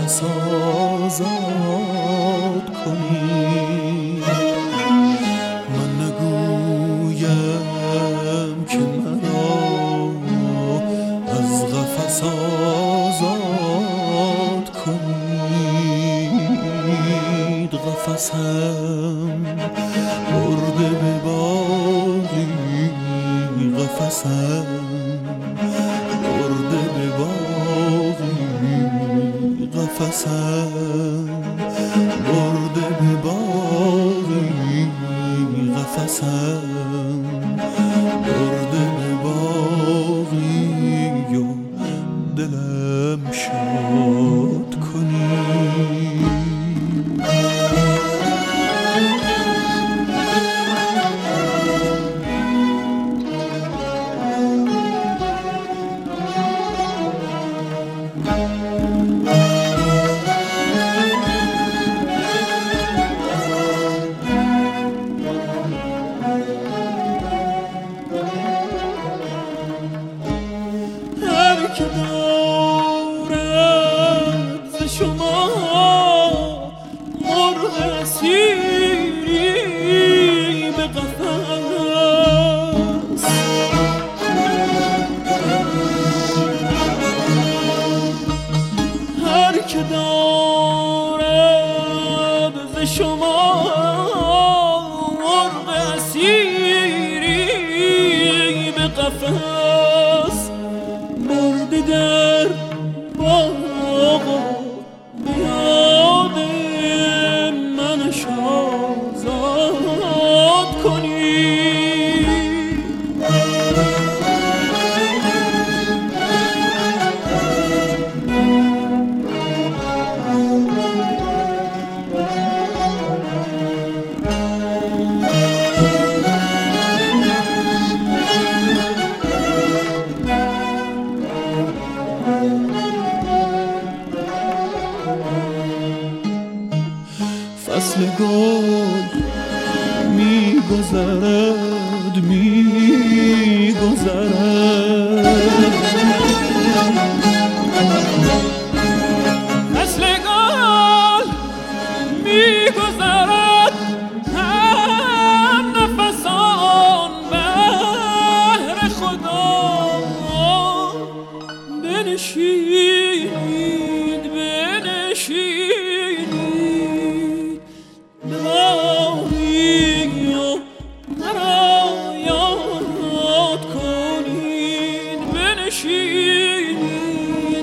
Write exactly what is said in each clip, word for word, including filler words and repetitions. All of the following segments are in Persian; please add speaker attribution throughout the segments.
Speaker 1: نفس آزاد کنی. من نگویم که مرا از قفس آزاد کنید. قفسم برده به باغی، قفسم برده به باغی، قفسم برده به باغی، قفسم برده به باغی و دلم شاد کنی. که دارد ز شما مرغ اسیری به قفس، هر که دارد ز شما مرغ اسیری به قفس، مرده در باغ به یاد منش آزاد کنی. فصل گل می گذرد می گذرد، فصل گل می گذرد، هم نفسان بهر خدا بنشینید بنشینید بنشینید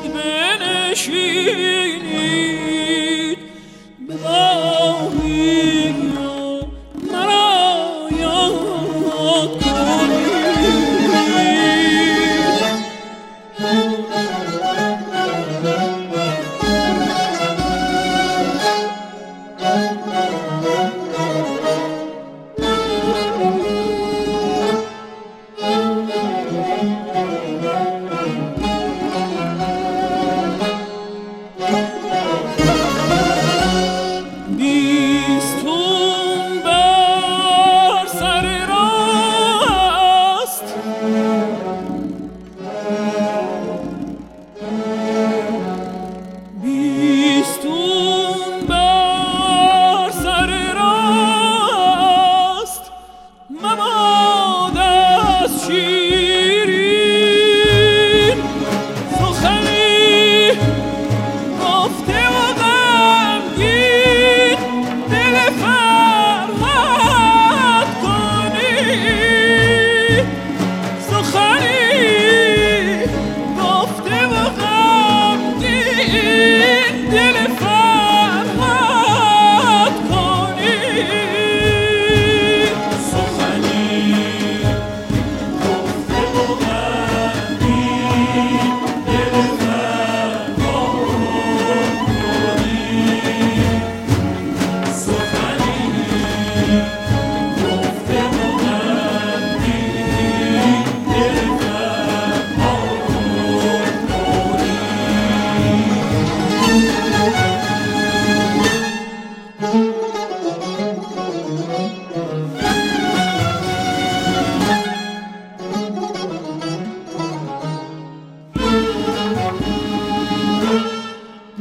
Speaker 1: بنشینید به باغی و مرا یاد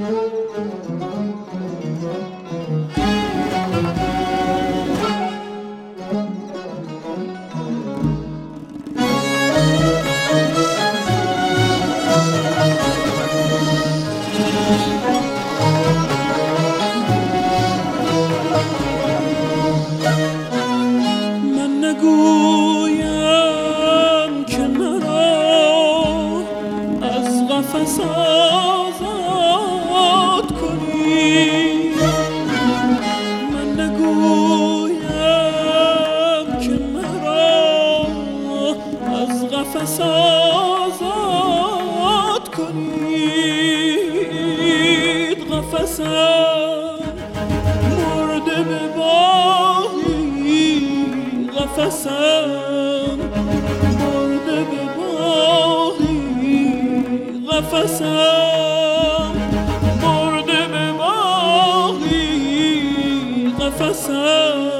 Speaker 1: آزاد کنی، من نگویم که مرا از قفس آزاد کنید. قفسم مرده به باغی، قفسم مرده به باغی، قفسم مرده به باغی، قفسم